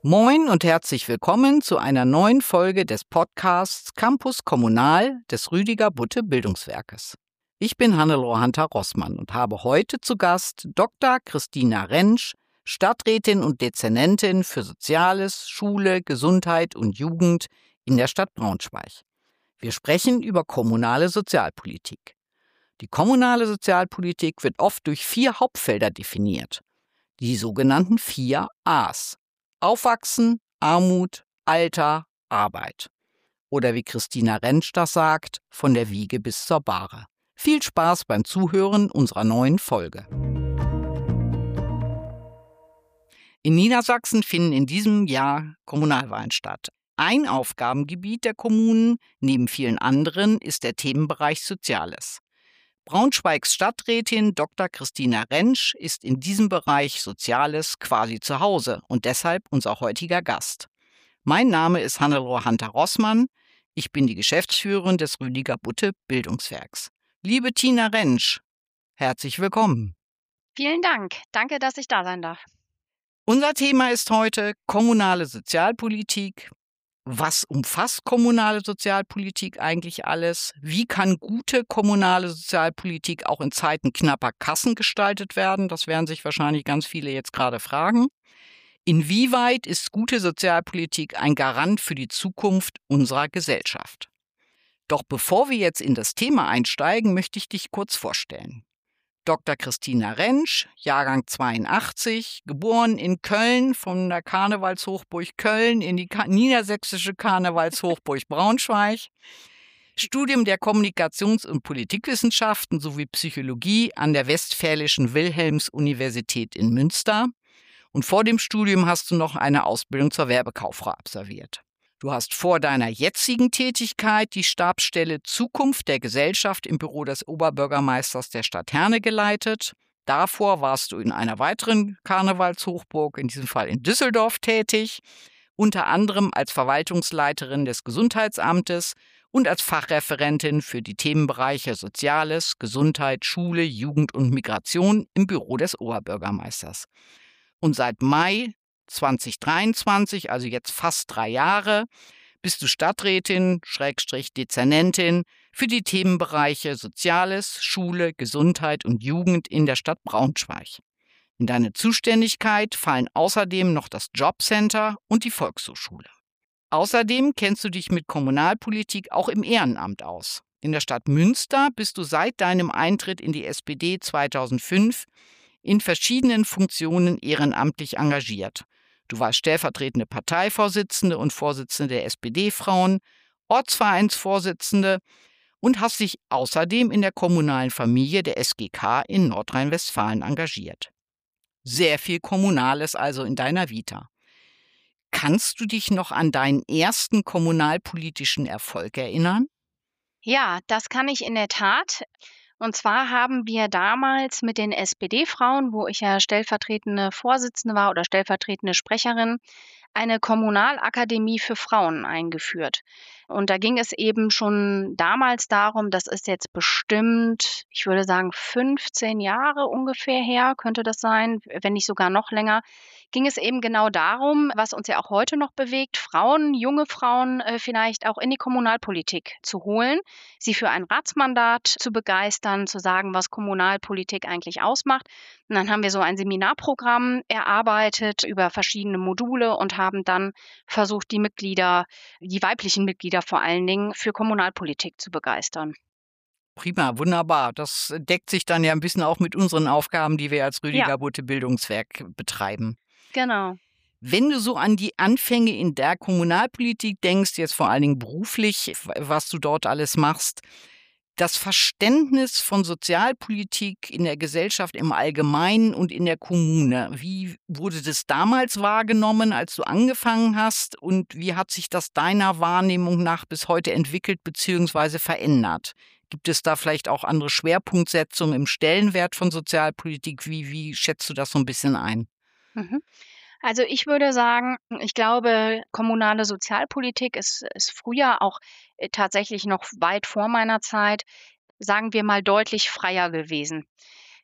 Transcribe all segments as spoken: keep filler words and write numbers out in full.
Moin und herzlich willkommen zu einer neuen Folge des Podcasts Campus Kommunal des Rüdiger Butte Bildungswerkes. Ich bin Hannelore Hunter-Rossmann und habe heute zu Gast Doktor Christina Rentsch, Stadträtin und Dezernentin für Soziales, Schule, Gesundheit und Jugend in der Stadt Braunschweig. Wir sprechen über kommunale Sozialpolitik. Die kommunale Sozialpolitik wird oft durch vier Hauptfelder definiert. Die sogenannten vier A's. Aufwachsen, Armut, Alter, Arbeit. Oder wie Christina Rentsch das sagt, von der Wiege bis zur Bahre. Viel Spaß beim Zuhören unserer neuen Folge. In Niedersachsen finden in diesem Jahr Kommunalwahlen statt. Ein Aufgabengebiet der Kommunen, neben vielen anderen, ist der Themenbereich Soziales. Braunschweigs Stadträtin Doktor Christina Rentsch ist in diesem Bereich Soziales quasi zu Hause und deshalb unser heutiger Gast. Mein Name ist Hannelore Hunter-Rossmann. Ich bin die Geschäftsführerin des Rüdiger Butte Bildungswerks. Liebe Tina Rentsch, herzlich willkommen. Vielen Dank. Danke, dass ich da sein darf. Unser Thema ist heute kommunale Sozialpolitik. Was umfasst kommunale Sozialpolitik eigentlich alles? Wie kann gute kommunale Sozialpolitik auch in Zeiten knapper Kassen gestaltet werden? Das werden sich wahrscheinlich ganz viele jetzt gerade fragen. Inwieweit ist gute Sozialpolitik ein Garant für die Zukunft unserer Gesellschaft? Doch bevor wir jetzt in das Thema einsteigen, möchte ich dich kurz vorstellen. Doktor Christina Rentsch, Jahrgang zweiundachtzig, geboren in Köln von der Karnevalshochburg Köln in die Ka- niedersächsische Karnevalshochburg Braunschweig, Studium der Kommunikations- und Politikwissenschaften sowie Psychologie an der Westfälischen Wilhelms-Universität in Münster und vor dem Studium hast du noch eine Ausbildung zur Werbekauffrau absolviert. Du hast vor deiner jetzigen Tätigkeit die Stabsstelle Zukunft der Gesellschaft im Büro des Oberbürgermeisters der Stadt Herne geleitet. Davor warst du in einer weiteren Karnevalshochburg, in diesem Fall in Düsseldorf, tätig, unter anderem als Verwaltungsleiterin des Gesundheitsamtes und als Fachreferentin für die Themenbereiche Soziales, Gesundheit, Schule, Jugend und Migration im Büro des Oberbürgermeisters. Und seit Mai zwanzig dreiundzwanzig, also jetzt fast drei Jahre, bist du Stadträtin, Schrägstrich Dezernentin für die Themenbereiche Soziales, Schule, Gesundheit und Jugend in der Stadt Braunschweig. In deine Zuständigkeit fallen außerdem noch das Jobcenter und die Volkshochschule. Außerdem kennst du dich mit Kommunalpolitik auch im Ehrenamt aus. In der Stadt Münster bist du seit deinem Eintritt in die S P D zweitausendfünf in verschiedenen Funktionen ehrenamtlich engagiert. Du warst stellvertretende Parteivorsitzende und Vorsitzende der S P D-Frauen, Ortsvereinsvorsitzende und hast dich außerdem in der kommunalen Familie der S G K in Nordrhein-Westfalen engagiert. Sehr viel Kommunales also in deiner Vita. Kannst du dich noch an deinen ersten kommunalpolitischen Erfolg erinnern? Ja, das kann ich in der Tat. Und zwar haben wir damals mit den S P D-Frauen, wo ich ja stellvertretende Vorsitzende war oder stellvertretende Sprecherin, eine Kommunalakademie für Frauen eingeführt. Und da ging es eben schon damals darum, das ist jetzt bestimmt, ich würde sagen, fünfzehn Jahre ungefähr her, könnte das sein, wenn nicht sogar noch länger, ging es eben genau darum, was uns ja auch heute noch bewegt, Frauen, junge Frauen äh, vielleicht auch in die Kommunalpolitik zu holen, sie für ein Ratsmandat zu begeistern, zu sagen, was Kommunalpolitik eigentlich ausmacht. Und dann haben wir so ein Seminarprogramm erarbeitet über verschiedene Module und haben dann versucht, die Mitglieder, die weiblichen Mitglieder vor allen Dingen, für Kommunalpolitik zu begeistern. Prima, wunderbar. Das deckt sich dann ja ein bisschen auch mit unseren Aufgaben, die wir als Rüdiger Ja. Butte Bildungswerk betreiben. Genau. Wenn du so an die Anfänge in der Kommunalpolitik denkst, jetzt vor allen Dingen beruflich, was du dort alles machst, das Verständnis von Sozialpolitik in der Gesellschaft im Allgemeinen und in der Kommune, wie wurde das damals wahrgenommen, als du angefangen hast, und wie hat sich das deiner Wahrnehmung nach bis heute entwickelt bzw. verändert? Gibt es da vielleicht auch andere Schwerpunktsetzungen im Stellenwert von Sozialpolitik? Wie, wie schätzt du das so ein bisschen ein? Mhm. Also ich würde sagen, ich glaube, kommunale Sozialpolitik ist, ist früher auch äh, tatsächlich noch weit vor meiner Zeit, sagen wir mal, deutlich freier gewesen.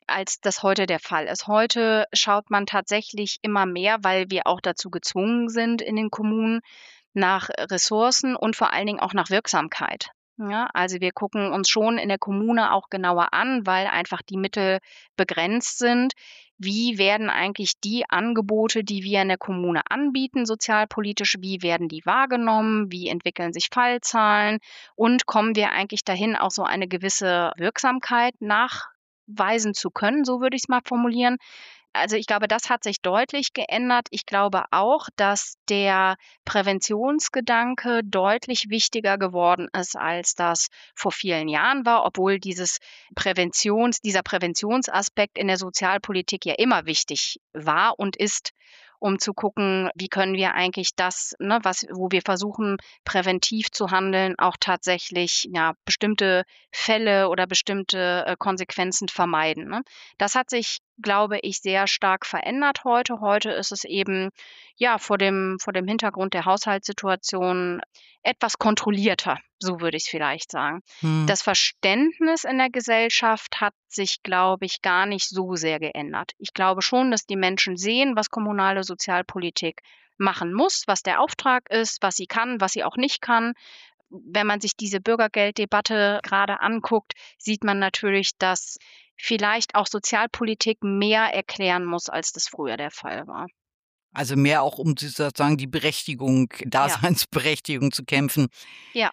als das heute der Fall ist. Heute schaut man tatsächlich immer mehr, weil wir auch dazu gezwungen sind in den Kommunen, nach Ressourcen und vor allen Dingen auch nach Wirksamkeit. Ja, also wir gucken uns schon in der Kommune auch genauer an, weil einfach die Mittel begrenzt sind. Wie werden eigentlich die Angebote, die wir in der Kommune anbieten, sozialpolitisch, wie werden die wahrgenommen? Wie entwickeln sich Fallzahlen? Und kommen wir eigentlich dahin, auch so eine gewisse Wirksamkeit nachweisen zu können, so würde ich es mal formulieren. Also ich glaube, das hat sich deutlich geändert. Ich glaube auch, dass der Präventionsgedanke deutlich wichtiger geworden ist, als das vor vielen Jahren war, obwohl dieses Präventions, dieser Präventionsaspekt in der Sozialpolitik ja immer wichtig war und ist, um zu gucken, wie können wir eigentlich das, ne, was, wo wir versuchen, präventiv zu handeln, auch tatsächlich ja, bestimmte Fälle oder bestimmte äh, Konsequenzen vermeiden. Ne? Das hat sich, glaube ich, sehr stark verändert heute. Heute ist es eben ja vor dem, vor dem Hintergrund der Haushaltssituation etwas kontrollierter, so würde ich es vielleicht sagen. Hm. Das Verständnis in der Gesellschaft hat sich, glaube ich, gar nicht so sehr geändert. Ich glaube schon, dass die Menschen sehen, was kommunale Sozialpolitik machen muss, was der Auftrag ist, was sie kann, was sie auch nicht kann. Wenn man sich diese Bürgergelddebatte gerade anguckt, sieht man natürlich, dass vielleicht auch Sozialpolitik mehr erklären muss, als das früher der Fall war. Also mehr auch um sozusagen die Berechtigung, Daseinsberechtigung zu kämpfen. Ja.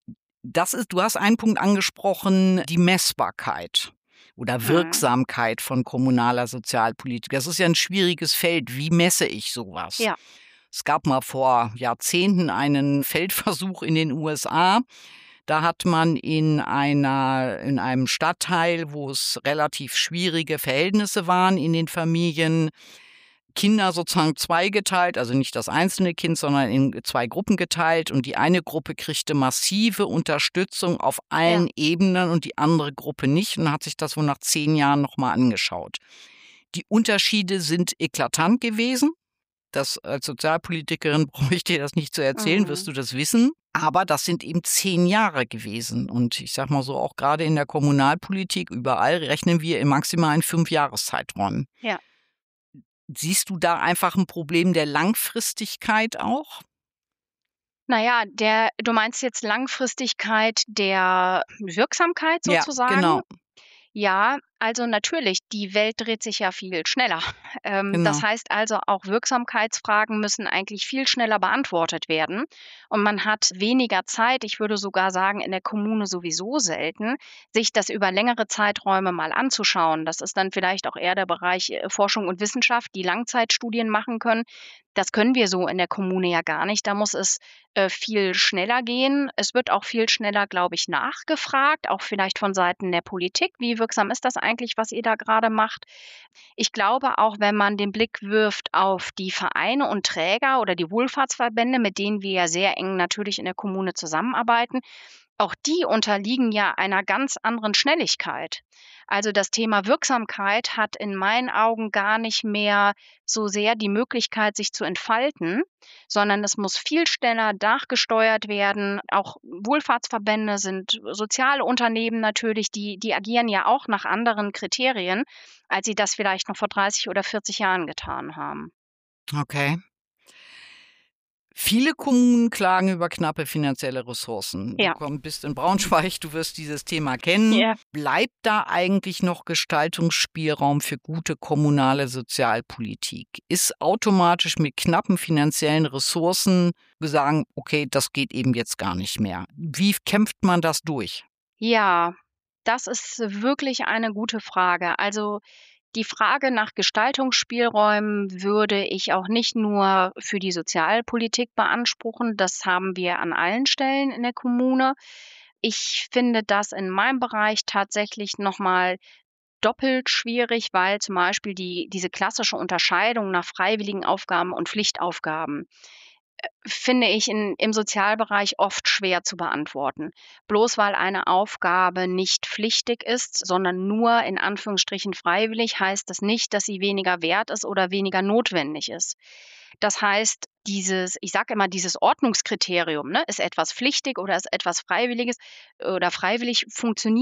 Das ist, du hast einen Punkt angesprochen, die Messbarkeit oder Wirksamkeit von kommunaler Sozialpolitik. Das ist ja ein schwieriges Feld. Wie messe ich sowas? Ja. Es gab mal vor Jahrzehnten einen Feldversuch in den U S A. Da hat man in einer, in einem Stadtteil, wo es relativ schwierige Verhältnisse waren in den Familien, Kinder sozusagen zweigeteilt, also nicht das einzelne Kind, sondern in zwei Gruppen geteilt. Und die eine Gruppe kriegte massive Unterstützung auf allen Ja. Ebenen und die andere Gruppe nicht und hat sich das wohl nach zehn Jahren nochmal angeschaut. Die Unterschiede sind eklatant gewesen. Das als Sozialpolitikerin brauche ich dir das nicht zu erzählen, Mhm. wirst du das wissen. Aber das sind eben zehn Jahre gewesen. Und ich sag mal so, auch gerade in der Kommunalpolitik, überall rechnen wir im maximalen fünf Jahreszeiträumen. Ja. Siehst du da einfach ein Problem der Langfristigkeit auch? Naja, der, du meinst jetzt Langfristigkeit der Wirksamkeit sozusagen? Ja, genau. Ja, also natürlich, die Welt dreht sich ja viel schneller. Ähm, Genau. Das heißt also, auch Wirksamkeitsfragen müssen eigentlich viel schneller beantwortet werden. Und man hat weniger Zeit, ich würde sogar sagen, in der Kommune sowieso selten, sich das über längere Zeiträume mal anzuschauen. Das ist dann vielleicht auch eher der Bereich äh, Forschung und Wissenschaft, die Langzeitstudien machen können. Das können wir so in der Kommune ja gar nicht. Da muss es äh, viel schneller gehen. Es wird auch viel schneller, glaube ich, nachgefragt, auch vielleicht von Seiten der Politik. Wie wirksam ist das eigentlich, was ihr da gerade macht? Ich glaube auch, wenn man den Blick wirft auf die Vereine und Träger oder die Wohlfahrtsverbände, mit denen wir ja sehr eng natürlich in der Kommune zusammenarbeiten, auch die unterliegen ja einer ganz anderen Schnelligkeit. Also das Thema Wirksamkeit hat in meinen Augen gar nicht mehr so sehr die Möglichkeit, sich zu entfalten, sondern es muss viel schneller nachgesteuert werden. Auch Wohlfahrtsverbände sind soziale Unternehmen natürlich, die, die agieren ja auch nach anderen Kriterien, als sie das vielleicht noch vor dreißig oder vierzig Jahren getan haben. Okay. Viele Kommunen klagen über knappe finanzielle Ressourcen. Ja. Du komm, bist in Braunschweig, du wirst dieses Thema kennen. Ja. Bleibt da eigentlich noch Gestaltungsspielraum für gute kommunale Sozialpolitik? Ist automatisch mit knappen finanziellen Ressourcen sagen, okay, das geht eben jetzt gar nicht mehr? Wie kämpft man das durch? Ja, das ist wirklich eine gute Frage. Also die Frage nach Gestaltungsspielräumen würde ich auch nicht nur für die Sozialpolitik beanspruchen. Das haben wir an allen Stellen in der Kommune. Ich finde das in meinem Bereich tatsächlich nochmal doppelt schwierig, weil zum Beispiel die, diese klassische Unterscheidung nach freiwilligen Aufgaben und Pflichtaufgaben finde ich in, im Sozialbereich oft schwer zu beantworten. Bloß weil eine Aufgabe nicht pflichtig ist, sondern nur in Anführungsstrichen freiwillig, heißt das nicht, dass sie weniger wert ist oder weniger notwendig ist. Das heißt, dieses, ich sage immer, dieses Ordnungskriterium, ne, ist etwas pflichtig oder ist etwas Freiwilliges oder freiwillig, funktioniert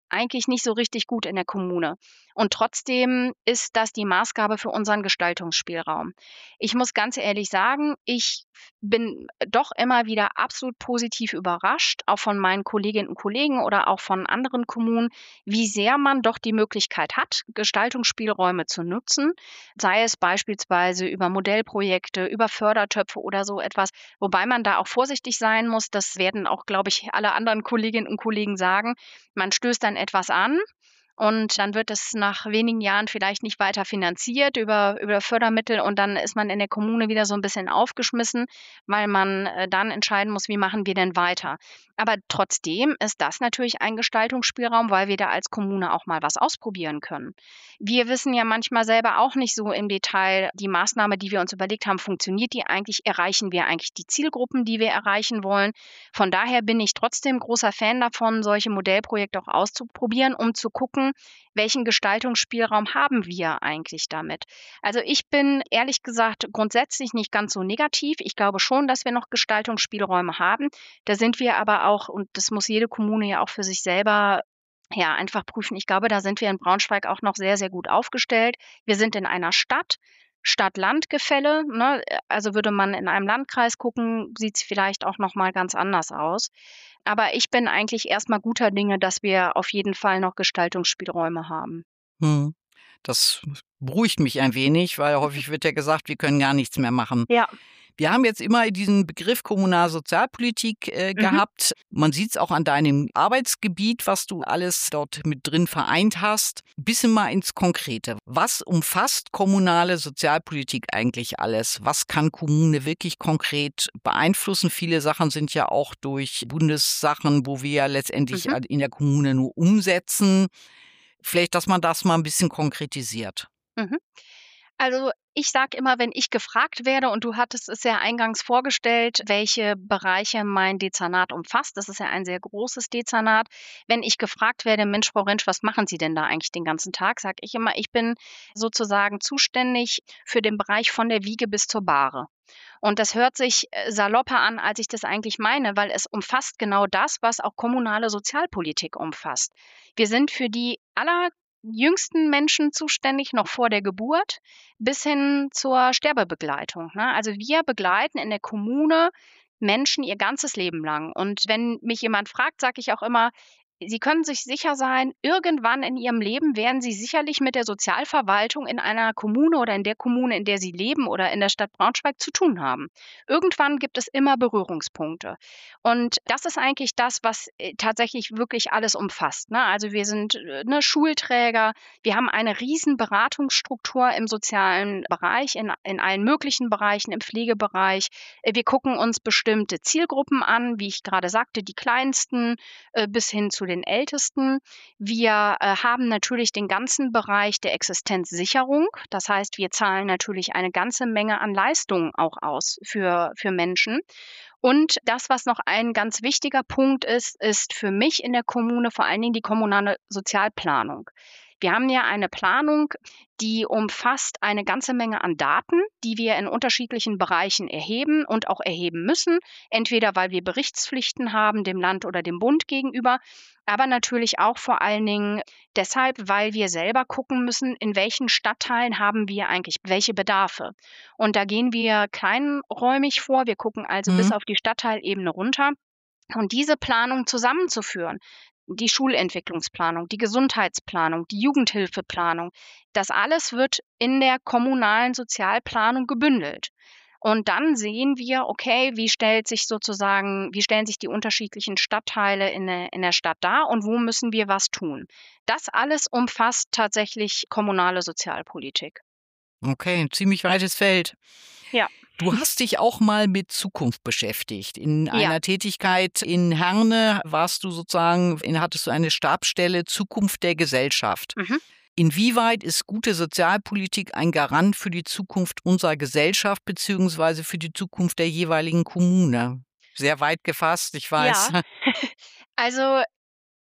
eigentlich nicht so richtig gut in der Kommune. Und trotzdem ist das die Maßgabe für unseren Gestaltungsspielraum. Ich muss ganz ehrlich sagen, ich bin doch immer wieder absolut positiv überrascht, auch von meinen Kolleginnen und Kollegen oder auch von anderen Kommunen, wie sehr man doch die Möglichkeit hat, Gestaltungsspielräume zu nutzen, sei es beispielsweise über Modellprojekte, über Fördertöpfe oder so etwas, wobei man da auch vorsichtig sein muss. Das werden auch, glaube ich, alle anderen Kolleginnen und Kollegen sagen. Man stößt dann etwas an und dann wird es nach wenigen Jahren vielleicht nicht weiter finanziert über, über Fördermittel und dann ist man in der Kommune wieder so ein bisschen aufgeschmissen, weil man äh, dann entscheiden muss, wie machen wir denn weiter. Aber trotzdem ist das natürlich ein Gestaltungsspielraum, weil wir da als Kommune auch mal was ausprobieren können. Wir wissen ja manchmal selber auch nicht so im Detail, die Maßnahme, die wir uns überlegt haben, funktioniert die eigentlich? Erreichen wir eigentlich die Zielgruppen, die wir erreichen wollen? Von daher bin ich trotzdem großer Fan davon, solche Modellprojekte auch auszuprobieren, um zu gucken, welchen Gestaltungsspielraum haben wir eigentlich damit? Also ich bin ehrlich gesagt grundsätzlich nicht ganz so negativ. Ich glaube schon, dass wir noch Gestaltungsspielräume haben. Da sind wir aber auch, und das muss jede Kommune ja auch für sich selber ja einfach prüfen. Ich glaube, da sind wir in Braunschweig auch noch sehr, sehr gut aufgestellt. Wir sind in einer Stadt. Stadt-Land-Gefälle, ne? Also würde man in einem Landkreis gucken, sieht es vielleicht auch noch mal ganz anders aus. Aber ich bin eigentlich erstmal guter Dinge, dass wir auf jeden Fall noch Gestaltungsspielräume haben. Hm. Das beruhigt mich ein wenig, weil häufig wird ja gesagt, wir können gar nichts mehr machen. Ja. Wir haben jetzt immer diesen Begriff kommunale Sozialpolitik äh, Mhm. gehabt. Man sieht es auch an deinem Arbeitsgebiet, was du alles dort mit drin vereint hast. Bisschen mal ins Konkrete. Was umfasst kommunale Sozialpolitik eigentlich alles? Was kann Kommune wirklich konkret beeinflussen? Viele Sachen sind ja auch durch Bundessachen, wo wir ja letztendlich Mhm. in der Kommune nur umsetzen. Vielleicht, dass man das mal ein bisschen konkretisiert. Mhm. Also ich sage immer, wenn ich gefragt werde, und du hattest es ja eingangs vorgestellt, welche Bereiche mein Dezernat umfasst, das ist ja ein sehr großes Dezernat. Wenn ich gefragt werde, Mensch, Frau Rentsch, was machen Sie denn da eigentlich den ganzen Tag, sage ich immer, ich bin sozusagen zuständig für den Bereich von der Wiege bis zur Bahre. Und das hört sich äh, salopper an, als ich das eigentlich meine, weil es umfasst genau das, was auch kommunale Sozialpolitik umfasst. Wir sind für die allerjüngsten Menschen zuständig, noch vor der Geburt, bis hin zur Sterbebegleitung, ne? Also wir begleiten in der Kommune Menschen ihr ganzes Leben lang. Und wenn mich jemand fragt, sage ich auch immer, Sie können sich sicher sein, irgendwann in Ihrem Leben werden Sie sicherlich mit der Sozialverwaltung in einer Kommune oder in der Kommune, in der Sie leben oder in der Stadt Braunschweig zu tun haben. Irgendwann gibt es immer Berührungspunkte. Und das ist eigentlich das, was äh, tatsächlich wirklich alles umfasst, ne? Also wir sind äh, ne, Schulträger, wir haben eine riesen Beratungsstruktur im sozialen Bereich, in, in allen möglichen Bereichen, im Pflegebereich. Äh, Wir gucken uns bestimmte Zielgruppen an, wie ich gerade sagte, die kleinsten äh, bis hin zu den Ältesten. Wir äh, haben natürlich den ganzen Bereich der Existenzsicherung. Das heißt, wir zahlen natürlich eine ganze Menge an Leistungen auch aus für, für Menschen. Und das, was noch ein ganz wichtiger Punkt ist, ist für mich in der Kommune vor allen Dingen die kommunale Sozialplanung. Wir haben ja eine Planung, die umfasst eine ganze Menge an Daten, die wir in unterschiedlichen Bereichen erheben und auch erheben müssen. Entweder weil wir Berichtspflichten haben, dem Land oder dem Bund gegenüber, aber natürlich auch vor allen Dingen deshalb, weil wir selber gucken müssen, in welchen Stadtteilen haben wir eigentlich welche Bedarfe. Und da gehen wir kleinräumig vor. Wir gucken also Mhm. bis auf die Stadtteilebene runter. Und diese Planung zusammenzuführen, die Schulentwicklungsplanung, die Gesundheitsplanung, die Jugendhilfeplanung, das alles wird in der kommunalen Sozialplanung gebündelt. Und dann sehen wir, okay, wie stellt sich sozusagen, wie stellen sich die unterschiedlichen Stadtteile in der, in der Stadt dar und wo müssen wir was tun? Das alles umfasst tatsächlich kommunale Sozialpolitik. Okay, ein ziemlich weites Feld. Ja. Du hast dich auch mal mit Zukunft beschäftigt. In Ja. einer Tätigkeit in Herne warst du sozusagen, in- hattest du eine Stabsstelle Zukunft der Gesellschaft. Mhm. Inwieweit ist gute Sozialpolitik ein Garant für die Zukunft unserer Gesellschaft beziehungsweise für die Zukunft der jeweiligen Kommune? Sehr weit gefasst, ich weiß. Ja. Also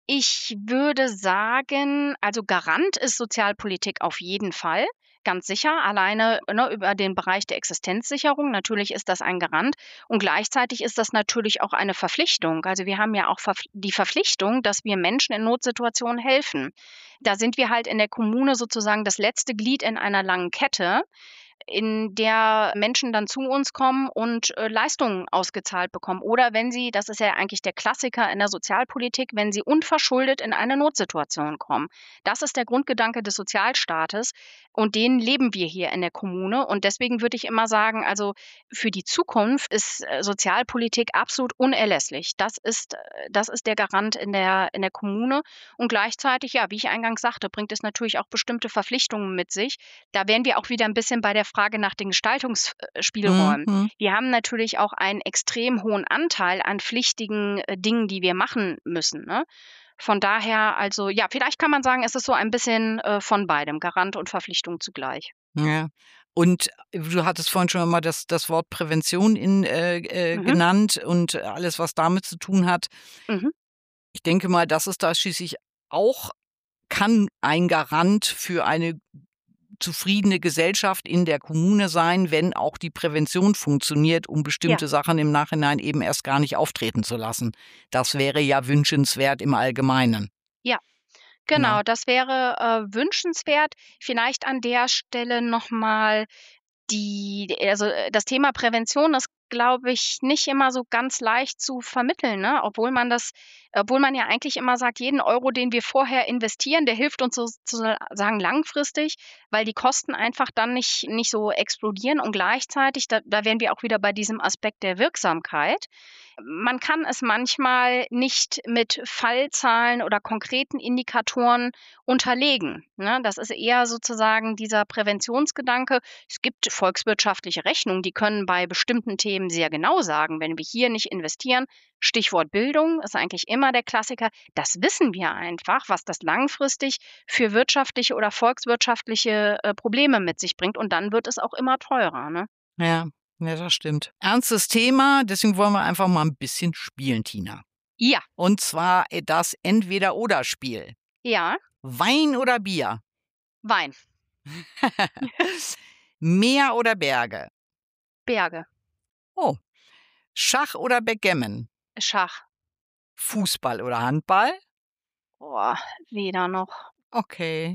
Ich würde sagen, also Garant ist Sozialpolitik auf jeden Fall. Ganz sicher, alleine ne, über den Bereich der Existenzsicherung. Natürlich ist das ein Garant. Und gleichzeitig ist das natürlich auch eine Verpflichtung. Also wir haben ja auch verf- die Verpflichtung, dass wir Menschen in Notsituationen helfen. Da sind wir halt in der Kommune sozusagen das letzte Glied in einer langen Kette, in der Menschen dann zu uns kommen und äh, Leistungen ausgezahlt bekommen. Oder wenn sie, das ist ja eigentlich der Klassiker in der Sozialpolitik, wenn sie unverschuldet in eine Notsituation kommen. Das ist der Grundgedanke des Sozialstaates und den leben wir hier in der Kommune. Und deswegen würde ich immer sagen, also für die Zukunft ist äh, Sozialpolitik absolut unerlässlich. Das ist, äh, das ist der Garant in der, in der Kommune. Und gleichzeitig, ja, wie ich eingangs sagte, bringt es natürlich auch bestimmte Verpflichtungen mit sich. Da wären wir auch wieder ein bisschen bei der Frage nach den Gestaltungsspielräumen. Mhm. Wir haben natürlich auch einen extrem hohen Anteil an pflichtigen äh, Dingen, die wir machen müssen. Ne? Von daher, also ja, vielleicht kann man sagen, es ist so ein bisschen äh, von beidem, Garant und Verpflichtung zugleich. Ja. Und du hattest vorhin schon mal das, das Wort Prävention in, äh, äh, Mhm. genannt und alles, was damit zu tun hat. Mhm. Ich denke mal, das ist da schließlich auch, kann ein Garant für eine zufriedene Gesellschaft in der Kommune sein, wenn auch die Prävention funktioniert, um bestimmte Ja. Sachen im Nachhinein eben erst gar nicht auftreten zu lassen. Das wäre ja wünschenswert im Allgemeinen. Ja, genau, Ja. das wäre äh, wünschenswert. Vielleicht an der Stelle nochmal die, also äh, das Thema Prävention ist, glaube ich, nicht immer so ganz leicht zu vermitteln, ne? Obwohl man das, obwohl man ja eigentlich immer sagt, jeden Euro, den wir vorher investieren, der hilft uns sozusagen langfristig, weil die Kosten einfach dann nicht, nicht so explodieren. Und gleichzeitig, da, da wären wir auch wieder bei diesem Aspekt der Wirksamkeit. Man kann es manchmal nicht mit Fallzahlen oder konkreten Indikatoren unterlegen. Ne? Das ist eher sozusagen dieser Präventionsgedanke. Es gibt volkswirtschaftliche Rechnungen, die können bei bestimmten Themen sehr genau sagen, wenn wir hier nicht investieren, Stichwort Bildung ist eigentlich immer der Klassiker, das wissen wir einfach, was das langfristig für wirtschaftliche oder volkswirtschaftliche äh, Probleme mit sich bringt und dann wird es auch immer teurer. Ne? Ja, ja, das stimmt. Ernstes Thema, deswegen wollen wir einfach mal ein bisschen spielen, Tina. Ja. Und zwar das Entweder-oder-Spiel. Ja. Wein oder Bier? Wein. Meer oder Berge? Berge. Oh. Schach oder Backgammon? Schach. Fußball oder Handball? Boah, weder noch. Okay.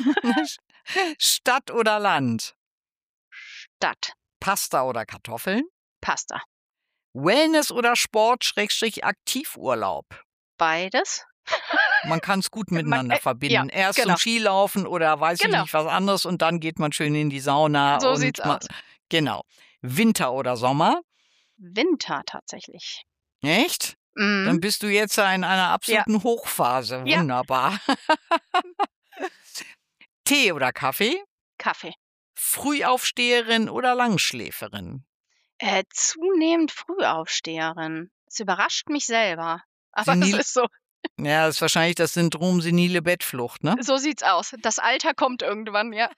Stadt oder Land? Stadt. Pasta oder Kartoffeln? Pasta. Wellness oder Sport Schrägstrich Aktivurlaub? Beides. Man kann es gut miteinander Man, äh, verbinden. ja, Erst genau. zum Skilaufen oder weiß Genau. ich nicht was anderes und dann geht man schön in die Sauna. So und sieht's man, aus. Genau. Winter oder Sommer? Winter tatsächlich. Echt? Mhm. Dann bist du jetzt in einer absoluten Ja. Hochphase. Ja. Wunderbar. Tee oder Kaffee? Kaffee. Frühaufsteherin oder Langschläferin? Äh, zunehmend Frühaufsteherin. Es überrascht mich selber. Aber Senil- es ist so. Ja, das ist wahrscheinlich das Syndrom senile Bettflucht, ne? So sieht's aus. Das Alter kommt irgendwann, ja.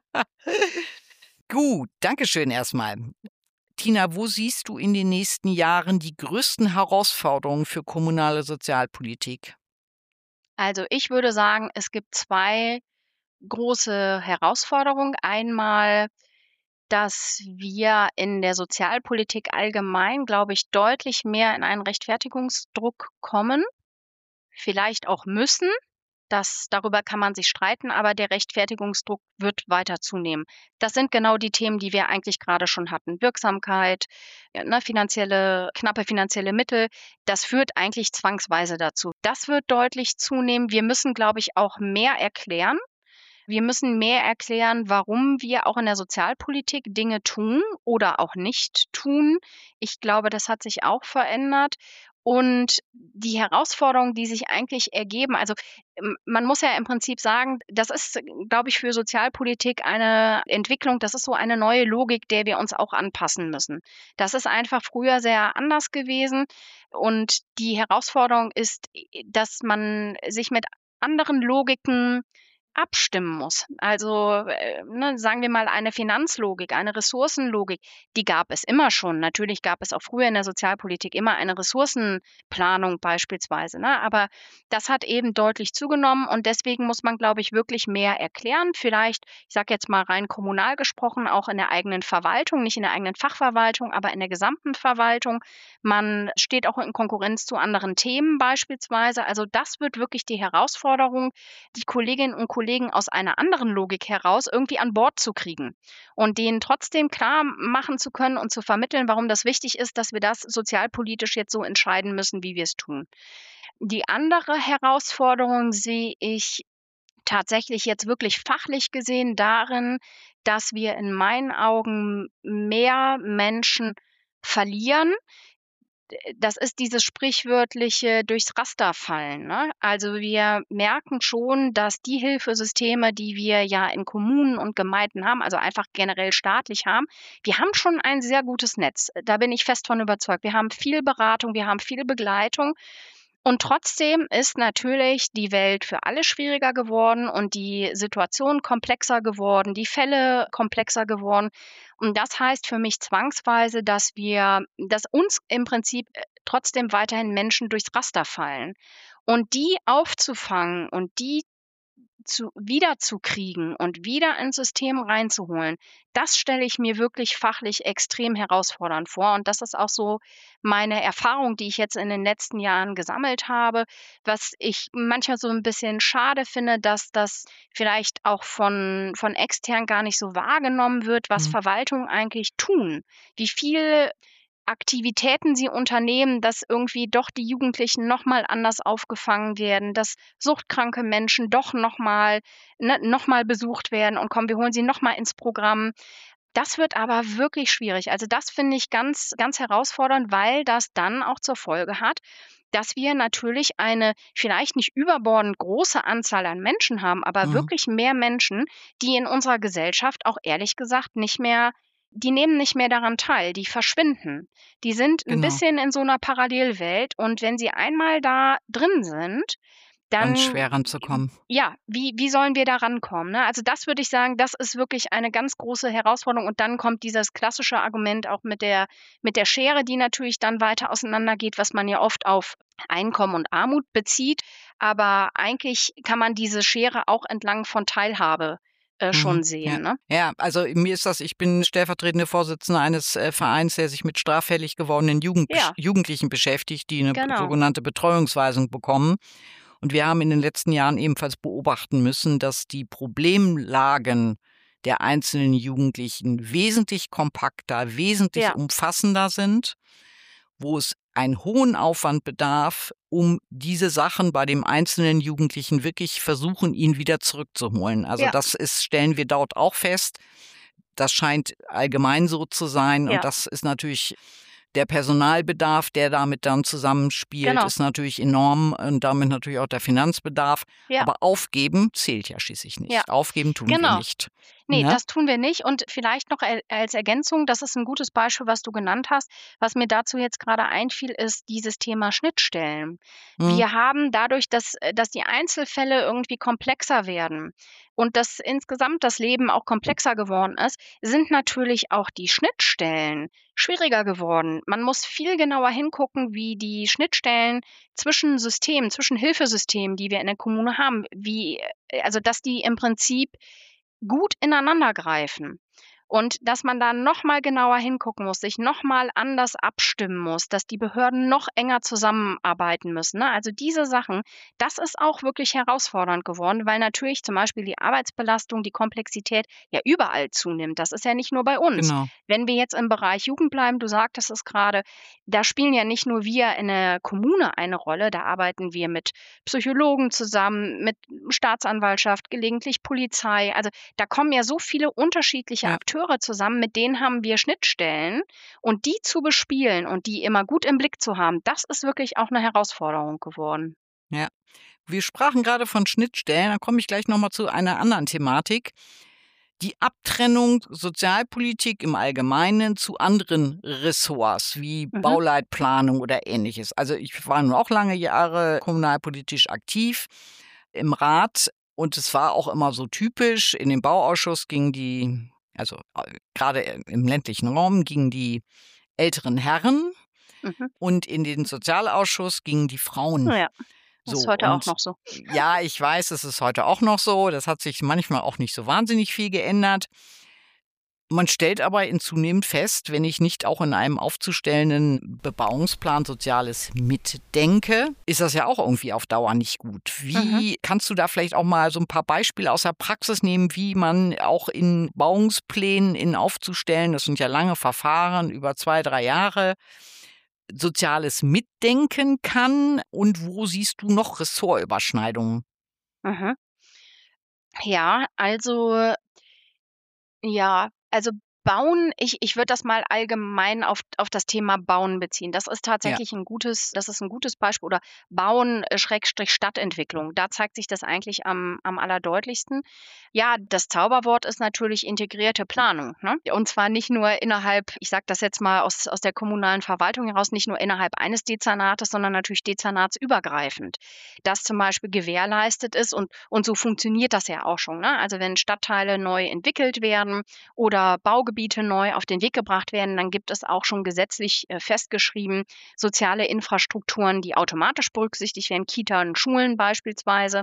Gut, Dankeschön erstmal. Tina, wo siehst du in den nächsten Jahren die größten Herausforderungen für kommunale Sozialpolitik? Also ich würde sagen, es gibt zwei große Herausforderungen. Einmal, dass wir in der Sozialpolitik allgemein, glaube ich, deutlich mehr in einen Rechtfertigungsdruck kommen, vielleicht auch müssen. Das, darüber kann man sich streiten, aber der Rechtfertigungsdruck wird weiter zunehmen. Das sind genau die Themen, die wir eigentlich gerade schon hatten. Wirksamkeit, ja, ne, finanzielle, knappe finanzielle Mittel. Das führt eigentlich zwangsweise dazu. Das wird deutlich zunehmen. Wir müssen, glaube ich, auch mehr erklären. Wir müssen mehr erklären, warum wir auch in der Sozialpolitik Dinge tun oder auch nicht tun. Ich glaube, das hat sich auch verändert. Und die Herausforderungen, die sich eigentlich ergeben, also ähm, man muss ja im Prinzip sagen, das ist, glaube ich, für Sozialpolitik eine Entwicklung, das ist so eine neue Logik, der wir uns auch anpassen müssen. Das ist einfach früher sehr anders gewesen. Und die Herausforderung ist, dass man sich mit anderen Logiken abstimmen muss. Also äh, ne, sagen wir mal eine Finanzlogik, eine Ressourcenlogik, die gab es immer schon. Natürlich gab es auch früher in der Sozialpolitik immer eine Ressourcenplanung beispielsweise. Ne? Aber das hat eben deutlich zugenommen und deswegen muss man, glaube ich, wirklich mehr erklären. Vielleicht, ich sage jetzt mal rein kommunal gesprochen, auch in der eigenen Verwaltung, nicht in der eigenen Fachverwaltung, aber in der gesamten Verwaltung. Man steht auch in Konkurrenz zu anderen Themen beispielsweise. Also das wird wirklich die Herausforderung, die Kolleginnen und Kollegen aus einer anderen Logik heraus irgendwie an Bord zu kriegen und denen trotzdem klar machen zu können und zu vermitteln, warum das wichtig ist, dass wir das sozialpolitisch jetzt so entscheiden müssen, wie wir es tun. Die andere Herausforderung sehe ich tatsächlich jetzt wirklich fachlich gesehen darin, dass wir in meinen Augen mehr Menschen verlieren. Das ist dieses sprichwörtliche durchs Raster fallen. Ne? Also wir merken schon, dass die Hilfesysteme, die wir ja in Kommunen und Gemeinden haben, also einfach generell staatlich haben, wir haben schon ein sehr gutes Netz. Da bin ich fest von überzeugt. Wir haben viel Beratung, wir haben viel Begleitung. Und trotzdem ist natürlich die Welt für alle schwieriger geworden und die Situation komplexer geworden, die Fälle komplexer geworden. Und das heißt für mich zwangsweise, dass wir, dass uns im Prinzip trotzdem weiterhin Menschen durchs Raster fallen. Und die aufzufangen und die zu, wiederzukriegen und wieder ins System reinzuholen, das stelle ich mir wirklich fachlich extrem herausfordernd vor. Und das ist auch so meine Erfahrung, die ich jetzt in den letzten Jahren gesammelt habe, was ich manchmal so ein bisschen schade finde, dass das vielleicht auch von, von extern gar nicht so wahrgenommen wird, was Mhm. Verwaltungen eigentlich tun, wie viel Aktivitäten sie unternehmen, dass irgendwie doch die Jugendlichen noch mal anders aufgefangen werden, dass suchtkranke Menschen doch noch mal, ne, noch mal besucht werden und kommen, wir holen sie noch mal ins Programm. Das wird aber wirklich schwierig. Also das finde ich ganz, ganz herausfordernd, weil das dann auch zur Folge hat, dass wir natürlich eine vielleicht nicht überbordend große Anzahl an Menschen haben, aber Mhm. wirklich mehr Menschen, die in unserer Gesellschaft auch ehrlich gesagt nicht mehr die nehmen nicht mehr daran teil, die verschwinden. Die sind ein Genau. bisschen in so einer Parallelwelt und wenn sie einmal da drin sind, Ganz dann, schwer ranzukommen. ja, wie wie sollen wir da rankommen, ne? Also, das würde ich sagen, das ist wirklich eine ganz große Herausforderung und dann kommt dieses klassische Argument auch mit der mit der Schere, die natürlich dann weiter auseinandergeht, was man ja oft auf Einkommen und Armut bezieht. Aber eigentlich kann man diese Schere auch entlang von Teilhabe, äh, Mhm. schon Ja. sehen, ne? Ja, also mir ist das, ich bin stellvertretende Vorsitzende eines äh, Vereins, der sich mit straffällig gewordenen Jugend, Ja, Jugendlichen beschäftigt, die eine b- genau. sogenannte Betreuungsweisung bekommen. Und wir haben in den letzten Jahren ebenfalls beobachten müssen, dass die Problemlagen der einzelnen Jugendlichen wesentlich kompakter, wesentlich Ja. umfassender sind, wo es einen hohen Aufwand bedarf, um diese Sachen bei dem einzelnen Jugendlichen wirklich versuchen, ihn wieder zurückzuholen. Also Ja. das ist, stellen wir dort auch fest. Das scheint allgemein so zu sein. Ja. Und das ist natürlich der Personalbedarf, der damit dann zusammenspielt, Genau. ist natürlich enorm und damit natürlich auch der Finanzbedarf. Ja. Aber aufgeben zählt ja schließlich nicht. Ja. Aufgeben tun wir Genau. nicht. Ne, Ne? das tun wir nicht und vielleicht noch al als Ergänzung, das ist 'n gutes Beispiel, was du genannt hast. Was mir dazu jetzt grade einfiel, ist dieses Thema Schnittstellen. Hm, Wir haben dadurch, dass äh, dass die Einzelfälle irgendwie komplexer werden und dass insgesamt das Leben auch komplexer geworden ist, sind natürlich auch die Schnittstellen schwieriger geworden. Man muss viel genauer hingucken, wie die Schnittstellen zwischen Systemen, zwischen Hilfesystemen, die wir in der Kommune haben, wie äh, also, dass die im Prinzip gut ineinandergreifen und dass man da noch mal genauer hingucken muss, sich noch mal anders abstimmen muss, dass die Behörden noch enger zusammenarbeiten müssen, ne? Also, diese Sachen, das ist auch wirklich herausfordernd geworden, weil natürlich zum Beispiel die Arbeitsbelastung, die Komplexität ja überall zunimmt. Das ist ja nicht nur bei uns. genau. Wenn wir jetzt im Bereich Jugend bleiben, du sagtest es grade, da spielen ja nicht nur wir in der Kommune eine Rolle, da arbeiten wir mit Psychologen zusammen, mit Staatsanwaltschaft, gelegentlich Polizei. Also, da kommen ja so viele unterschiedliche Ja. Akteure zusammen, mit denen haben wir Schnittstellen und die zu bespielen und die immer gut im Blick zu haben, das ist wirklich auch 'ne Herausforderung geworden. Ja. Wir sprachen gerade von Schnittstellen, da komme ich gleich noch mal zu einer anderen Thematik. Die Abtrennung Sozialpolitik im Allgemeinen zu anderen Ressorts wie Mhm. Bauleitplanung oder Ähnliches. Also ich war nun auch lange Jahre kommunalpolitisch aktiv im Rat. Und es war auch immer so typisch, in den Bauausschuss gingen die, also äh, gerade im ländlichen Raum, gingen die älteren Herren Mhm. und in den Sozialausschuss gingen die Frauen. Ja, das ist So, heute auch und noch so. ja, ich weiß, es ist heute auch noch so. Das hat sich manchmal auch nicht so wahnsinnig viel geändert. Man stellt aber in zunehmend fest, wenn ich nicht auch in einem aufzustellenden Bebauungsplan Soziales mitdenke, ist das ja auch irgendwie auf Dauer nicht gut. Wie Mhm. kannst du da vielleicht auch mal so ein paar Beispiele aus der Praxis nehmen, wie man auch in Bauungsplänen in aufzustellen, das sind ja lange Verfahren über zwei, drei Jahre, Soziales mitdenken kann, und wo siehst du noch Ressortüberschneidungen? Mhm. Ja, also Ja, also Bauen, ich ich würde das mal allgemein auf auf das Thema Bauen beziehen. Das ist Ja, tatsächlich ein gutes das ist ein gutes Beispiel oder Bauen, äh, Schrägstrich Stadtentwicklung. Da zeigt sich das eigentlich am am allerdeutlichsten. Ja, das Zauberwort ist natürlich integrierte Planung, ne? Und zwar nicht nur innerhalb, ich sage das jetzt mal aus aus der kommunalen Verwaltung heraus, nicht nur innerhalb eines Dezernates, sondern natürlich dezernatsübergreifend. Das zum Beispiel gewährleistet ist und und so funktioniert das ja auch schon, ne? Also, wenn Stadtteile neu entwickelt werden oder Baugebiete neu auf den Weg gebracht werden, dann gibt es auch schon gesetzlich, äh, festgeschrieben, soziale Infrastrukturen, die automatisch berücksichtigt werden, Kita und Schulen beispielsweise.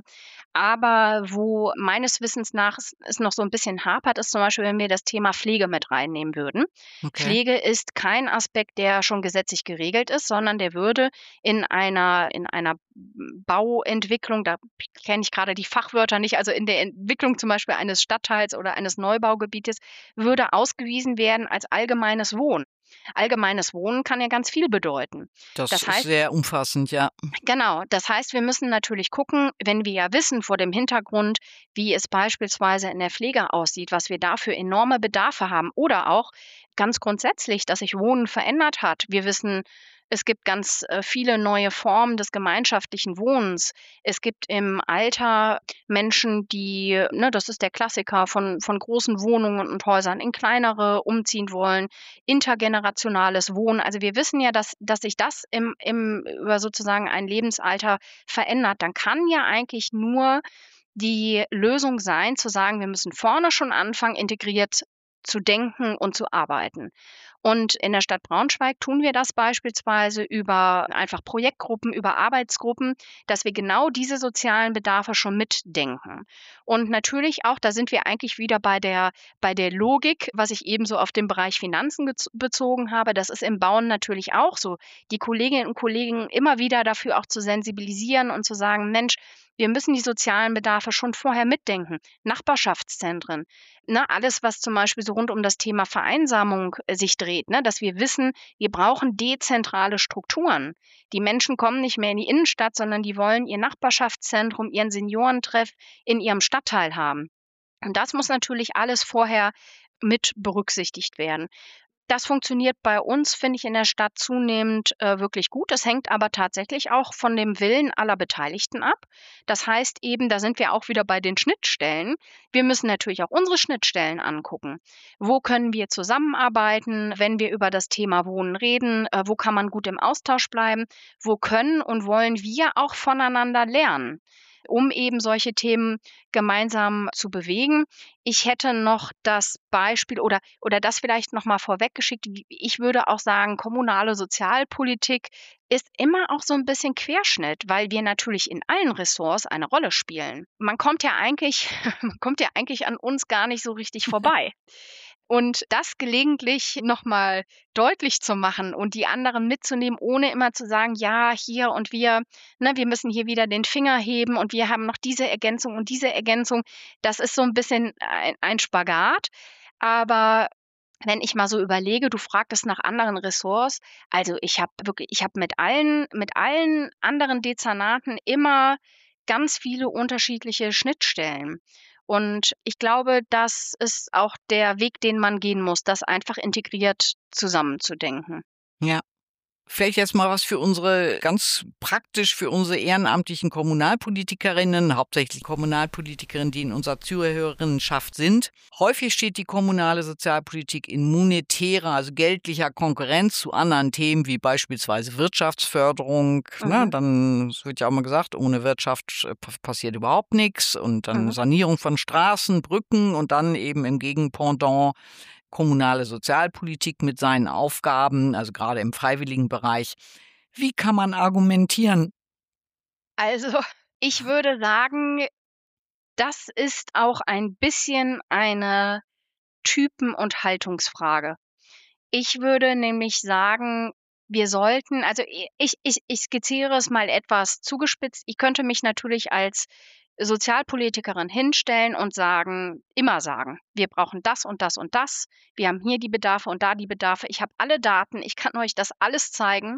Aber wo meines Wissens nach es es noch so ein bisschen hapert, ist zum Beispiel, wenn wir das Thema Pflege mit reinnehmen würden. okay. Pflege ist kein Aspekt, der schon gesetzlich geregelt ist, sondern der würde in einer in einer Bauentwicklung, da kenne ich gerade die Fachwörter nicht, also in der Entwicklung zum Beispiel eines Stadtteils oder eines Neubaugebietes, würde ausgewiesen werden als allgemeines Wohnen. Allgemeines Wohnen kann ja ganz viel bedeuten. Das Das ist heißt sehr umfassend, ja. Genau, das heißt, wir müssen natürlich gucken, wenn wir ja wissen vor dem Hintergrund, wie es beispielsweise in der Pflege aussieht, was wir da für enorme Bedarfe haben oder auch ganz grundsätzlich, dass sich Wohnen verändert hat. Wir wissen, es gibt ganz äh, viele neue Formen des gemeinschaftlichen Wohnens. Es gibt im Alter Menschen, die, ne, das ist der Klassiker von, von großen Wohnungen und Häusern in kleinere umziehen wollen, intergenerationales Wohnen. Also wir wissen ja, dass, dass sich das im, im, über sozusagen ein Lebensalter verändert. Dann kann ja eigentlich nur die Lösung sein, zu sagen, wir müssen vorne schon anfangen, integriert zu denken und zu arbeiten. Und in der Stadt Braunschweig tun wir das beispielsweise über einfach Projektgruppen, über Arbeitsgruppen, dass wir genau diese sozialen Bedarfe schon mitdenken. Und natürlich auch, da sind wir eigentlich wieder bei der bei der Logik, was ich eben so auf den Bereich Finanzen gez bezogen habe. Das ist im Bauen natürlich auch so. Die Kolleginnen und Kollegen immer wieder dafür auch zu sensibilisieren und zu sagen: „Mensch, wir müssen die sozialen Bedarfe schon vorher mitdenken.“ Nachbarschaftszentren, ne, alles, was zum Beispiel so rund um das Thema Vereinsamung, äh, sich dreht, ne, dass wir wissen, wir brauchen dezentrale Strukturen. Die Menschen kommen nicht mehr in die Innenstadt, sondern die wollen ihr Nachbarschaftszentrum, ihren Seniorentreff in ihrem Stadtteil haben. Und das muss natürlich alles vorher mit berücksichtigt werden. Das funktioniert bei uns, finde ich, in der Stadt zunehmend, äh, wirklich gut. Das hängt aber tatsächlich auch von dem Willen aller Beteiligten ab. Das heißt eben, da sind wir auch wieder bei den Schnittstellen. Wir müssen natürlich auch unsere Schnittstellen angucken. Wo können wir zusammenarbeiten, wenn wir über das Thema Wohnen reden? Äh, wo kann man gut im Austausch bleiben? Wo können und wollen wir auch voneinander lernen, um eben solche Themen gemeinsam zu bewegen? Ich hätte noch das Beispiel oder oder das vielleicht noch mal vorweggeschickt. W Ich würde auch sagen, kommunale Sozialpolitik ist immer auch so ein bisschen Querschnitt, weil wir natürlich in allen Ressorts eine Rolle spielen. Man kommt ja eigentlich man kommt ja eigentlich an uns gar nicht so richtig vorbei. Und das gelegentlich noch mal deutlich zu machen und die anderen mitzunehmen, ohne immer zu sagen: „Ja, hier und wir, ne, wir müssen hier wieder den Finger heben und wir haben noch diese Ergänzung und diese Ergänzung.“ Das ist so ein bisschen ein ein Spagat. Aber wenn ich mal so überlege, du fragtest nach anderen Ressorts. Also, ich habe wirklich ich habe mit allen mit allen anderen Dezernaten immer ganz viele unterschiedliche Schnittstellen. Und ich glaube, das ist auch der Weg, den man gehen muss, das einfach integriert zusammenzudenken. Ja. Vielleicht jetzt mal was für unsere, ganz praktisch für unsere ehrenamtlichen Kommunalpolitikerinnen, hauptsächlich Kommunalpolitikerinnen, die in unserer Zuhörerinnenschaft sind. Häufig steht die kommunale Sozialpolitik in monetärer, also geldlicher Konkurrenz zu anderen Themen wie beispielsweise Wirtschaftsförderung. Mhm. Na, dann wird ja auch mal gesagt, ohne Wirtschaft passiert überhaupt nichts. Und dann mhm. Sanierung von Straßen, Brücken und dann eben im Gegenpendant kommunale Sozialpolitik mit seinen Aufgaben, also gerade im freiwilligen Bereich. Wie kann man argumentieren? Also, ich würde sagen, das ist auch ein bisschen eine Typen- und Haltungsfrage. Ich würde nämlich sagen, wir sollten, also ich, ich, ich skizziere es mal etwas zugespitzt. Ich könnte mich natürlich als Sozialpolitikerin hinstellen und sagen, immer sagen, wir brauchen das und das und das. Wir haben hier die Bedarfe und da die Bedarfe. Ich habe alle Daten, ich kann euch das alles zeigen.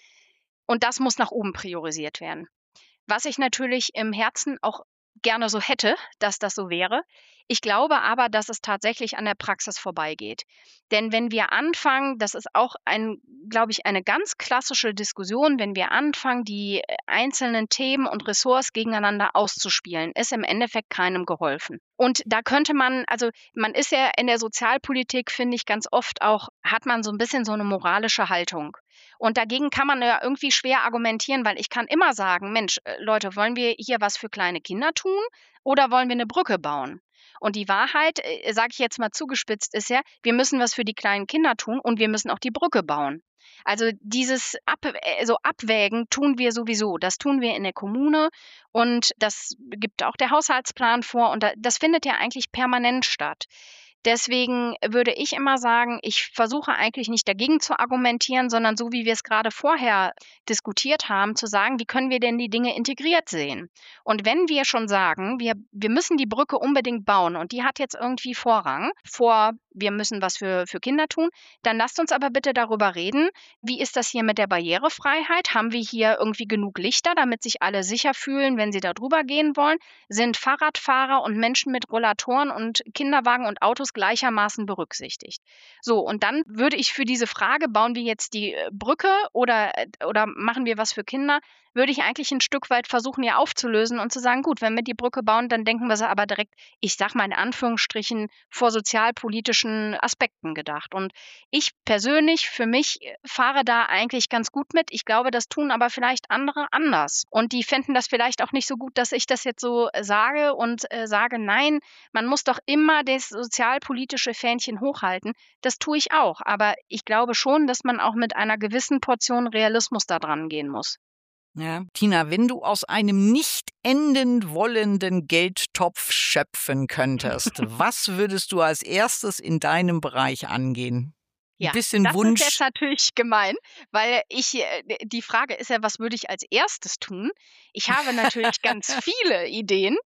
Und das muss nach oben priorisiert werden. Was ich natürlich im Herzen auch gerne so hätte, dass das so wäre. Ich glaube aber, dass es tatsächlich an der Praxis vorbeigeht. Denn wenn wir anfangen, das ist auch ein, glaube ich, eine ganz klassische Diskussion, wenn wir anfangen, die einzelnen Themen und Ressorts gegeneinander auszuspielen, ist im Endeffekt keinem geholfen. Und da könnte man, also man ist ja in der Sozialpolitik, finde ich, ganz oft auch, hat man so ein bisschen so eine moralische Haltung. Und dagegen kann man ja irgendwie schwer argumentieren, weil ich kann immer sagen, Mensch, Leute, wollen wir hier was für kleine Kinder tun oder wollen wir eine Brücke bauen? Und die Wahrheit, äh, sage ich jetzt mal zugespitzt, ist ja, wir müssen was für die kleinen Kinder tun und wir müssen auch die Brücke bauen. Also dieses Ab, äh, so Abwägen tun wir sowieso. Das tun wir in der Kommune und das gibt auch der Haushaltsplan vor und da, das findet ja eigentlich permanent statt. Deswegen würde ich immer sagen, ich versuche eigentlich nicht dagegen zu argumentieren, sondern so wie wir es gerade vorher diskutiert haben, zu sagen, wie können wir denn die Dinge integriert sehen? Und wenn wir schon sagen, wir, wir müssen die Brücke unbedingt bauen und die hat jetzt irgendwie Vorrang vor, wir müssen was für, für Kinder tun, dann lasst uns aber bitte darüber reden, wie ist das hier mit der Barrierefreiheit? Haben wir hier irgendwie genug Lichter, damit sich alle sicher fühlen, wenn sie da drüber gehen wollen? Sind Fahrradfahrer und Menschen mit Rollatoren und Kinderwagen und Autos gleichermaßen berücksichtigt? So, und dann würde ich für diese Frage, bauen wir jetzt die Brücke oder, oder machen wir was für Kinder, würde ich eigentlich ein Stück weit versuchen, ja aufzulösen und zu sagen, gut, wenn wir die Brücke bauen, dann denken wir sie aber direkt, ich sag mal in Anführungsstrichen, vor sozialpolitischen Aspekten gedacht. Und ich persönlich, für mich, fahre da eigentlich ganz gut mit. Ich glaube, das tun aber vielleicht andere anders. Und die fänden das vielleicht auch nicht so gut, dass ich das jetzt so sage und äh, sage, nein, man muss doch immer das sozialpolitische Fähnchen hochhalten. Das tue ich auch. Aber ich glaube schon, dass man auch mit einer gewissen Portion Realismus da dran gehen muss. Ja. Tina, wenn du aus einem nicht enden wollenden Geldtopf schöpfen könntest, was würdest du als erstes in deinem Bereich angehen? Ein ja, bisschen das Wunsch. ist jetzt natürlich gemein, weil ich, die Frage ist ja, was würde ich als erstes tun? Ich habe natürlich ganz viele Ideen,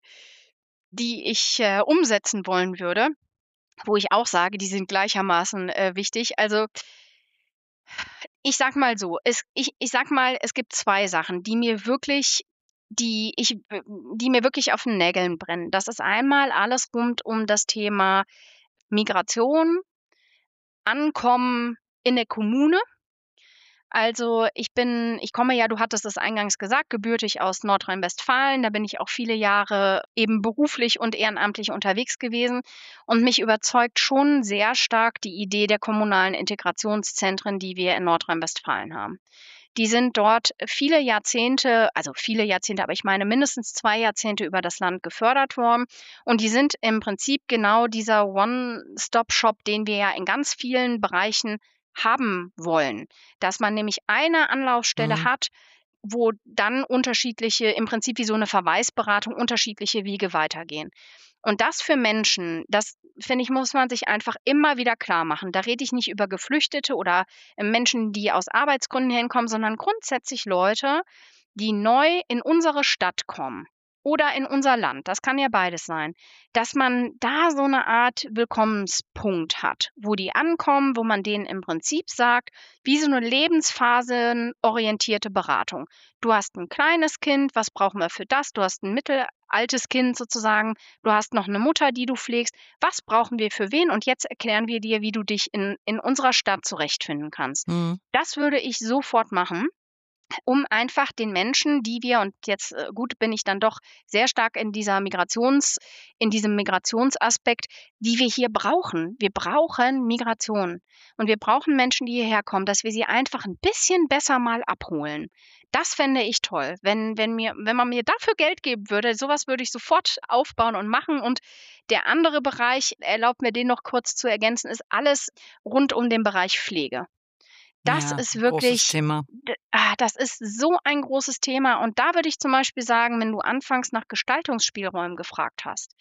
die ich äh, umsetzen wollen würde, wo ich auch sage, die sind gleichermaßen äh, wichtig. Also ich sag mal so, es, ich, ich sag mal, es gibt zwei Sachen, die mir wirklich, die ich, die mir wirklich auf den Nägeln brennen. Das ist einmal alles rund um das Thema Migration, Ankommen in der Kommune. Also ich bin, ich komme ja, du hattest es eingangs gesagt, gebürtig aus Nordrhein-Westfalen. Da bin ich auch viele Jahre eben beruflich und ehrenamtlich unterwegs gewesen. Und mich überzeugt schon sehr stark die Idee der kommunalen Integrationszentren, die wir in Nordrhein-Westfalen haben. Die sind dort viele Jahrzehnte, also viele Jahrzehnte, aber ich meine mindestens zwei Jahrzehnte über das Land gefördert worden. Und die sind im Prinzip genau dieser One-Stop-Shop, den wir ja in ganz vielen Bereichen haben wollen, dass man nämlich eine Anlaufstelle mhm. hat, wo dann unterschiedliche, im Prinzip wie so eine Verweisberatung, unterschiedliche Wege weitergehen. Und das für Menschen, das finde ich, muss man sich einfach immer wieder klar machen. Da rede ich nicht über Geflüchtete oder Menschen, die aus Arbeitsgründen hinkommen, sondern grundsätzlich Leute, die neu in unsere Stadt kommen. oder in unser Land, das kann ja beides sein, dass man da so eine Art Willkommenspunkt hat, wo die ankommen, wo man denen im Prinzip sagt, wie so eine lebensphasenorientierte Beratung. Du hast ein kleines Kind, was brauchen wir für das? Du hast ein mittelaltes Kind sozusagen, du hast noch eine Mutter, die du pflegst. Was brauchen wir für wen? Und jetzt erklären wir dir, wie du dich in in unserer Stadt zurechtfinden kannst. Mhm. Das würde ich sofort machen, um einfach den Menschen, die wir und jetzt, äh, gut, bin ich dann doch sehr stark in dieser Migrations in diesem Migrationsaspekt, die wir hier brauchen. Wir brauchen Migration und wir brauchen Menschen, die hierher kommen, dass wir sie einfach ein bisschen besser mal abholen. Das fände ich toll, wenn wenn mir wenn man mir dafür Geld geben würde, sowas würde ich sofort aufbauen und machen. Und der andere Bereich, erlaubt mir den noch kurz zu ergänzen, ist alles rund um den Bereich Pflege. Das Ja, ist großes wirklich Thema. d ah, das ist so ein großes Thema. Und da würde ich zum Beispiel sagen, wenn du anfangs nach Gestaltungsspielräumen gefragt hast,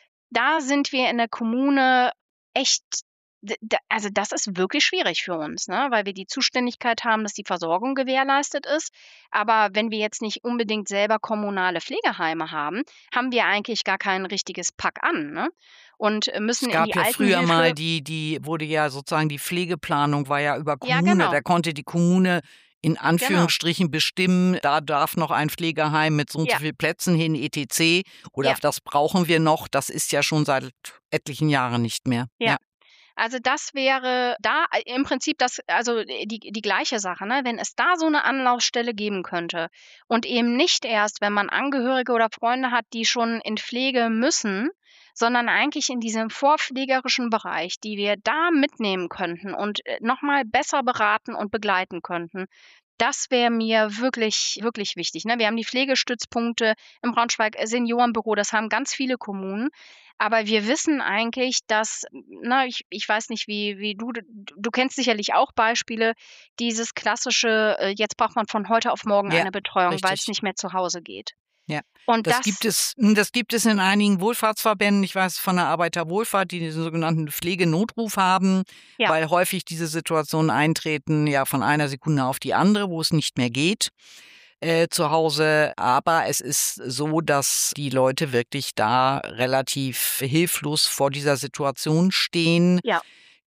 da sind wir in der Kommune echt d d also, das ist wirklich schwierig für uns, ne, weil wir die Zuständigkeit haben, dass die Versorgung gewährleistet ist. Aber wenn wir jetzt nicht unbedingt selber kommunale Pflegeheime haben, haben wir eigentlich gar kein richtiges Pack an, ne? Und, äh, Es müssen in gab die ja früher mal Altenhilfe. die die wurde ja sozusagen die Pflegeplanung war ja über Ja, Kommune. genau, Da konnte die Kommune in genau. Anführungsstrichen bestimmen, da darf noch ein Pflegeheim mit so und so Ja, viel Plätzen hin, et cetera. Oder ja, das brauchen wir noch. Das ist ja schon seit etlichen Jahren nicht mehr. ja. Ja, Also, das wäre da äh, im Prinzip das also, äh, die die gleiche Sache, ne? Wenn es da so 'ne Anlaufstelle geben könnte und eben nicht erst, wenn man Angehörige oder Freunde hat, die schon in Pflege müssen, sondern eigentlich in diesem vorpflegerischen Bereich, die wir da mitnehmen könnten und, äh, noch mal besser beraten und begleiten könnten. Das wäre mir wirklich, wirklich wichtig, ne? Wir haben die Pflegestützpunkte im Braunschweig äh, Seniorenbüro, das haben ganz viele Kommunen. Aber wir wissen eigentlich, dass na, ich ich weiß nicht, wie wie du d du kennst sicherlich auch Beispiele, dieses klassische, äh, jetzt braucht man von heute auf morgen ja, eine Betreuung, weil's richtig. nicht mehr zu Hause geht. Ja, Und das das gibt es hm, das gibt es in einigen Wohlfahrtsverbänden. Ich weiß von der Arbeiterwohlfahrt, die diesen sogenannten Pflegenotruf haben, ja, weil häufig diese Situationen eintreten, ja, von einer Sekunde auf die andere, wo es nicht mehr geht, äh, zu Hause. Aber es ist so, dass die Leute wirklich da relativ hilflos vor dieser Situation stehen. ja,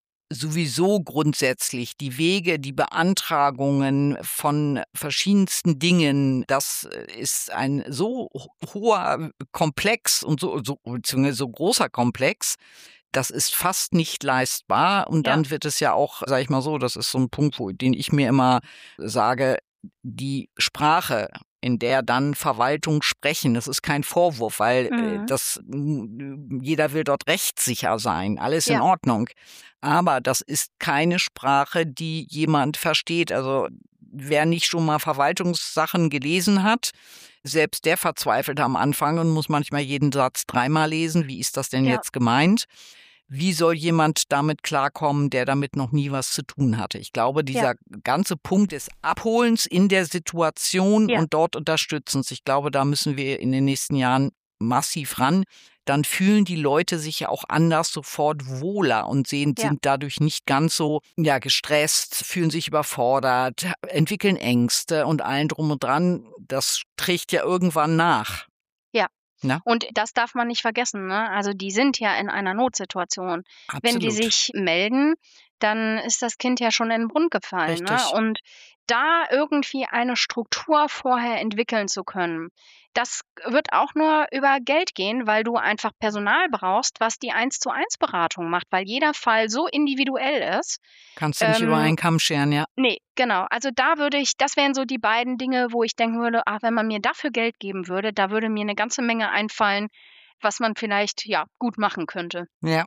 Sowieso grundsätzlich die Wege, die Beantragungen von verschiedensten Dingen, das äh, ist ein so ho hoher Komplex und so so beziehungsweise so großer Komplex, das ist fast nicht leistbar. Und ja, dann wird es ja auch, sage ich mal so, das ist so ein Punkt, wo den ich mir immer sage, die Sprache, in der dann Verwaltung sprechen, das ist kein Vorwurf, weil, äh, mhm, das hm, jeder will dort rechtssicher sein, alles in ja, Ordnung. Aber das ist keine Sprache, die jemand versteht. Also, wer nicht schon mal Verwaltungssachen gelesen hat, selbst der verzweifelt am Anfang und muss manchmal jeden Satz dreimal lesen. Wie ist das denn ja, jetzt gemeint? Wie soll jemand damit klarkommen, der damit noch nie was zu tun hatte? Ich glaube, ja, dieser ganze Punkt des Abholens in der Situation ja, und dort Unterstützens, ich glaube, da müssen wir in den nächsten Jahren massiv ran. Dann fühlen die Leute sich ja auch anders sofort wohler und sehen, ja, sind dadurch nicht ganz so, ja, gestresst, fühlen sich überfordert, entwickeln Ängste und allen drum und dran. Das trägt ja irgendwann nach, ja. ne? Und das darf man nicht vergessen, ne? Also, die sind ja in einer Notsituation. Wenn die Absolut. sich melden, dann ist das Kind ja schon in den Brunnen gefallen, ne? Richtig. Und da irgendwie eine Struktur vorher entwickeln zu können, das wird auch nur über Geld gehen, weil du einfach Personal brauchst, was die Eins-zu-eins-Beratung macht, weil jeder Fall so individuell ist. Kannst du nicht über Ähm einen Kamm scheren, ja. Ne, genau. Also, da würde ich das wären so die beiden Dinge, wo ich denken würde: „Ach, wenn man mir dafür Geld geben würde, da würde mir 'ne ganze Menge einfallen, was man vielleicht, ja, gut machen könnte.“ Ja.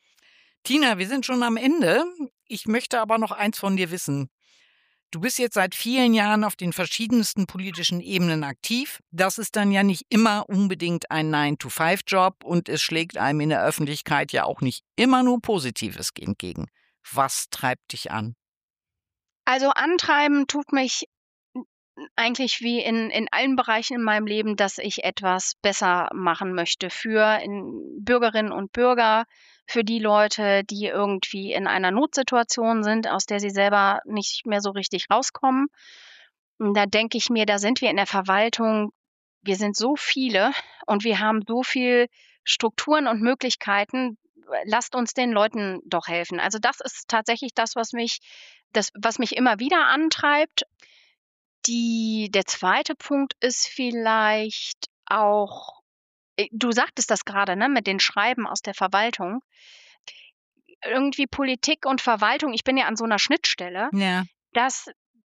Tina, wir sind schon am Ende. Ich möchte aber noch eins von dir wissen. Du bist jetzt seit vielen Jahren auf den verschiedensten politischen Ebenen aktiv. Das ist dann ja nicht immer unbedingt ein Nine-to-Five-Job und es schlägt einem in der Öffentlichkeit ja auch nicht immer nur Positives entgegen. Was treibt dich an? Also, antreiben tut mich n n eigentlich wie in in allen Bereichen in meinem Leben, dass ich etwas besser machen möchte für in Bürgerinnen und Bürger, für die Leute, die irgendwie in einer Notsituation sind, aus der sie selber nicht mehr so richtig rauskommen. Und da denke ich mir, da sind wir in der Verwaltung wir sind so viele und wir haben so viel Strukturen und Möglichkeiten. Lasst uns den Leuten doch helfen. Also das ist tatsächlich das, was mich, das, was mich immer wieder antreibt. Die, der zweite Punkt ist vielleicht auch, du sagtest das gerade, ne, mit den Schreiben aus der Verwaltung. Irgendwie Politik und Verwaltung, ich bin ja an so einer Schnittstelle, Ja. das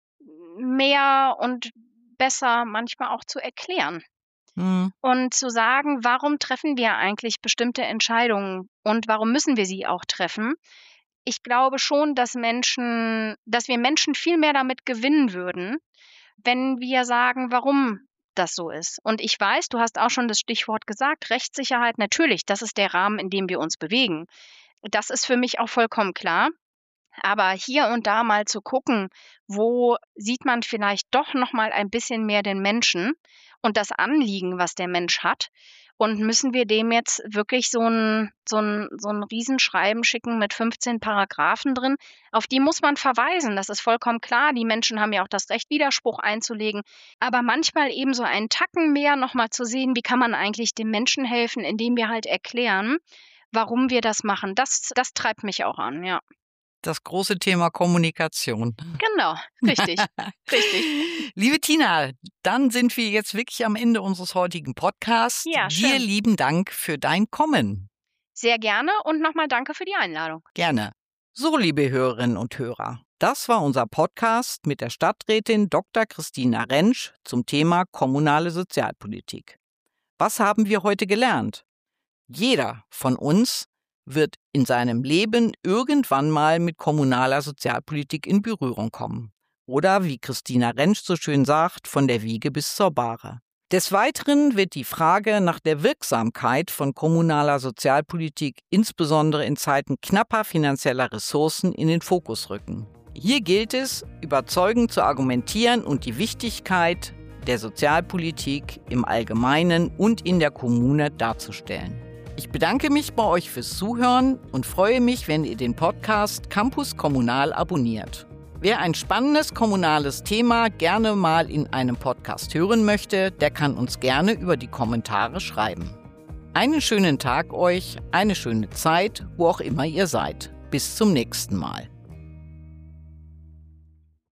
mehr und besser manchmal auch zu erklären. Mhm. Und zu sagen, warum treffen wir eigentlich bestimmte Entscheidungen und warum müssen wir sie auch treffen? Ich glaube schon, dass Menschen, dass wir Menschen viel mehr damit gewinnen würden, wenn wir sagen, warum das so ist. Und ich weiß, du hast auch schon das Stichwort gesagt, Rechtssicherheit, natürlich, das ist der Rahmen, in dem wir uns bewegen. Das ist für mich auch vollkommen klar. Aber hier und da mal zu gucken, wo sieht man vielleicht doch noch mal ein bisschen mehr den Menschen und das Anliegen, was der Mensch hat. Und müssen wir dem jetzt wirklich so ein, so ein, so ein Riesenschreiben schicken mit fünfzehn Paragraphen drin? Auf die muss man verweisen, das ist vollkommen klar. Die Menschen haben ja auch das Recht, Widerspruch einzulegen. Aber manchmal eben so einen Tacken mehr noch mal zu sehen, wie kann man eigentlich dem Menschen helfen, indem wir halt erklären, warum wir das machen. Das, das treibt mich auch an, ja. Das große Thema Kommunikation. Genau, richtig, richtig. Liebe Tina, dann sind wir jetzt wirklich am Ende unseres heutigen Podcasts. Ja, schön. Dir lieben Dank für dein Kommen. Sehr gerne und nochmal danke für die Einladung. Gerne. So, liebe Hörerinnen und Hörer, das war unser Podcast mit der Stadträtin Doktor Christina Rentsch zum Thema kommunale Sozialpolitik. Was haben wir heute gelernt? Jeder von uns wird in seinem Leben irgendwann mal mit kommunaler Sozialpolitik in Berührung kommen. Oder, wie Christina Rentsch so schön sagt, von der Wiege bis zur Bahre. Des Weiteren wird die Frage nach der Wirksamkeit von kommunaler Sozialpolitik insbesondere in Zeiten knapper finanzieller Ressourcen in den Fokus rücken. Hier gilt es, überzeugend zu argumentieren und die Wichtigkeit der Sozialpolitik im Allgemeinen und in der Kommune darzustellen. Ich bedanke mich bei euch fürs Zuhören und freue mich, wenn ihr den Podcast Campus Kommunal abonniert. Wer ein spannendes kommunales Thema gerne mal in einem Podcast hören möchte, der kann uns gerne über die Kommentare schreiben. Einen schönen Tag euch, eine schöne Zeit, wo auch immer ihr seid. Bis zum nächsten Mal.